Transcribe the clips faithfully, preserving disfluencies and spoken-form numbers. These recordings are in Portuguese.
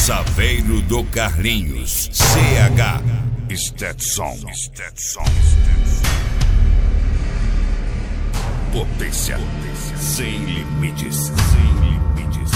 Saveiro do Carlinhos, C H Stetson. Stetson. Potência sem limites, sem limites.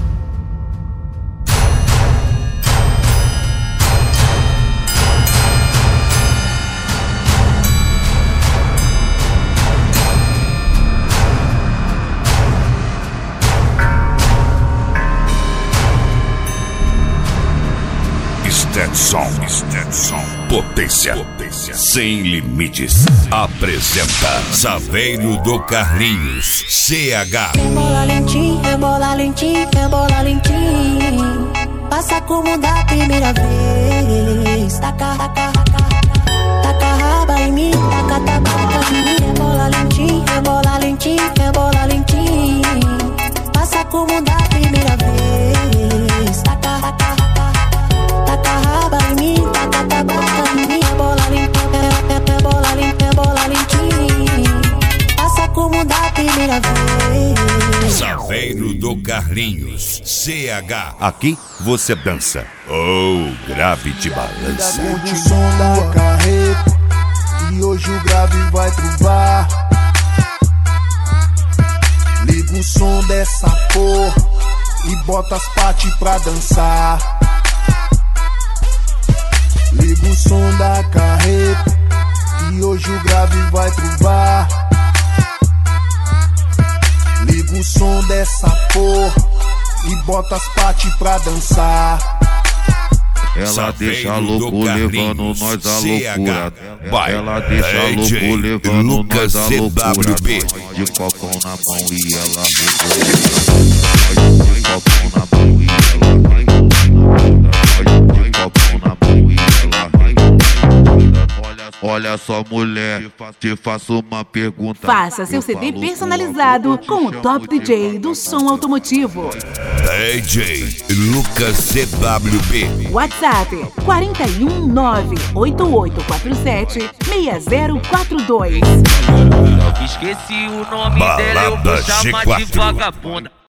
Stetson, Stetson, potência, potência, sem limites. Apresenta Saveiro do Carlinhos, C H. Rebola lentinho, rebola lentinho, rebola lentinho. Passa como da primeira vez. Taca, taca, taca, taca raba em mim, taca, taca em mim. Rebola lentinho, rebola lentinho, rebola lentinho. Passa como da primeira vez. Taca, taca, taca raba em mim, taca, taca em mim. Rebola lentinho, rebola lentinho, rebola lentinho. Passa como da primeira vez. Saveiro do Carlinhos, C H. Aqui você dança ou oh, grave de balança. Curte o som da carreta e hoje o grave vai pro bar. Liga o som dessa porra e bota as partes pra dançar. Liga o som da carreta e hoje o grave vai pro bar. Liga o som dessa porra e bota as partes pra dançar. Ela Saveiro deixa louco levando nós a loucura. Vai, ela deixa D J louco levando Lucas nós a loucura. C W B. De copão na mão e ela de copão na mão e ela vai. De copão na mão e ela vai. Olha só, mulher, te faço uma pergunta. Faça seu C D personalizado com o top D J do som automotivo. D J Lucas C W B. WhatsApp quatro um nove oito oito quatro sete seis zero quatro dois. Esqueci o nome dela, eu vou Balada chamar G quatro. de vagabunda.